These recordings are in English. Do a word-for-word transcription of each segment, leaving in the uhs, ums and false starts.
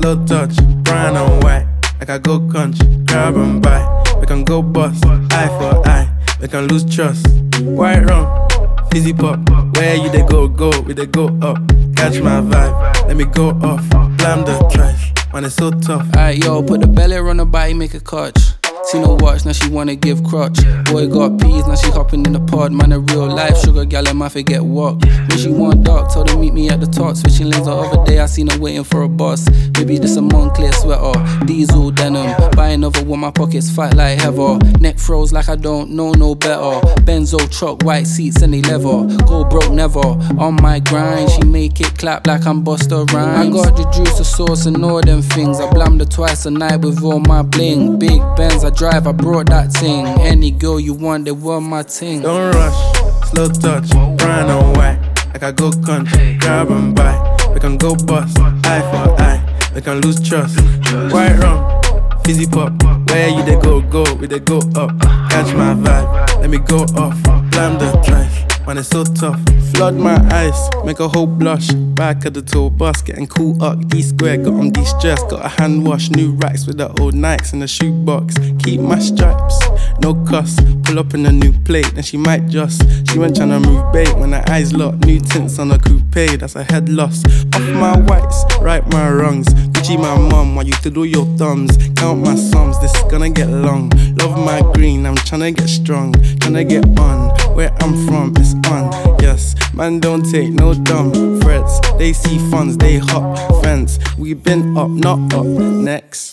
slow touch, brown and white. Like I go country, grab and buy. We can go bust, eye for eye. We can lose trust. White rum, fizzy pop. Where you they go, go, we they go up. Catch my vibe, let me go off. Blam the trash, man it's so tough. Alright yo, put the belly on the body, make a catch. Seen her watch, now she wanna give crutch. Boy got peas, now she hopping in the pod. Man a real life sugar gal, and my forget walk. When she want dark, told her meet me at the top. Switching lanes the other day, I seen her waiting for a bus. Maybe this a Moncler sweater, diesel denim. Buy another one, my pockets fat like heather. Neck froze like I don't know no better. Benzo truck, white seats and they leather. Go broke never, on my grind. She make it clap like I'm Busta Rhymes. I got the juice, the sauce and all them things. I blammed her twice a night with all my bling. Big Benz, I drive, I brought that thing. Any girl you want, they want my thing. Don't rush, slow touch, brown and white. Like I go country, grab and buy. We can go bust, eye for eye. We can lose trust. White rum, fizzy pop. Where you they go, go, we they go up. Catch my vibe, let me go off. Blam the trash, man it's so tough. Flood my eyes, make a whole blush. Back of the tour bus, getting cool up. D-square, got on de-stress. Got a hand wash, new racks with the old Nikes in the shoebox. Keep my stripes, no cuss. Pull up in a new plate, then she might just. She went tryna move bait when her eyes locked. New tints on a coupe, that's a head loss. Off my whites, right my wrongs. Gucci my mum, while you twiddle your thumbs. Count my sums, this is gonna get long. Love my green, I'm tryna get strong. Tryna get on, where I'm from, it's on. Yes, man don't take no dumb threats. They see funds, they hop fence. We been up, not up, next.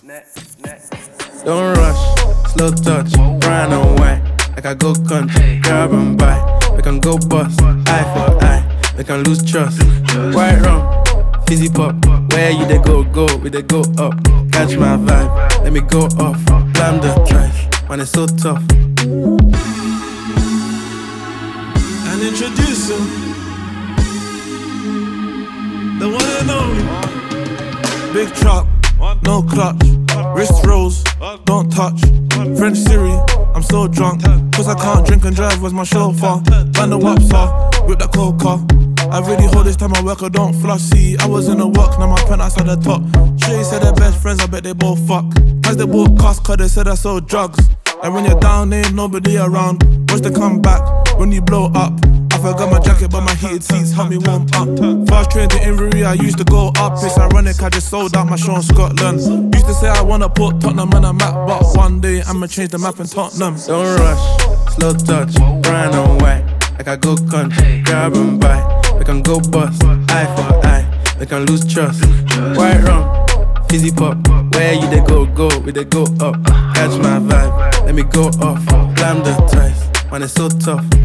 Don't rush, slow touch, brown and white. Like I go country, grab and buy. We can go bust, eye for eye. We can lose trust. White rum, fizzy pop. Where you they go, go, we they go up. Catch my vibe, let me go off. Blam the trash, man it's so tough. And introducing the one and only Big Truck, no clutch. Wrist rolls, don't touch. French Siri, I'm so drunk. Cause I can't drink and drive, where's my chauffeur? Ban the wapsa, whip that coca. I really hold this time I work, I don't flush. See, I was in the work, now my penthouse at the top. Shorty said they're best friends, I bet they both fuck. As they both cost, cause they said I sold drugs. And when you're down, ain't nobody around. Watch the comeback when you blow up. I forgot my jacket, but my heated seats help me warm up. Fast train to Inverie, I used to go up. It's ironic, I just sold out my show in Scotland. Used to say I wanna put Tottenham on a map, but one day I'ma change the map in Tottenham. Don't rush, slow touch, brown and white. Like I go country, grab and buy. We can go bust, eye for eye. We can lose trust. White rum, fizzy pop. Where you they go, go, we they go up. Catch my vibe, let me go off. Blam the trash, man it's so tough.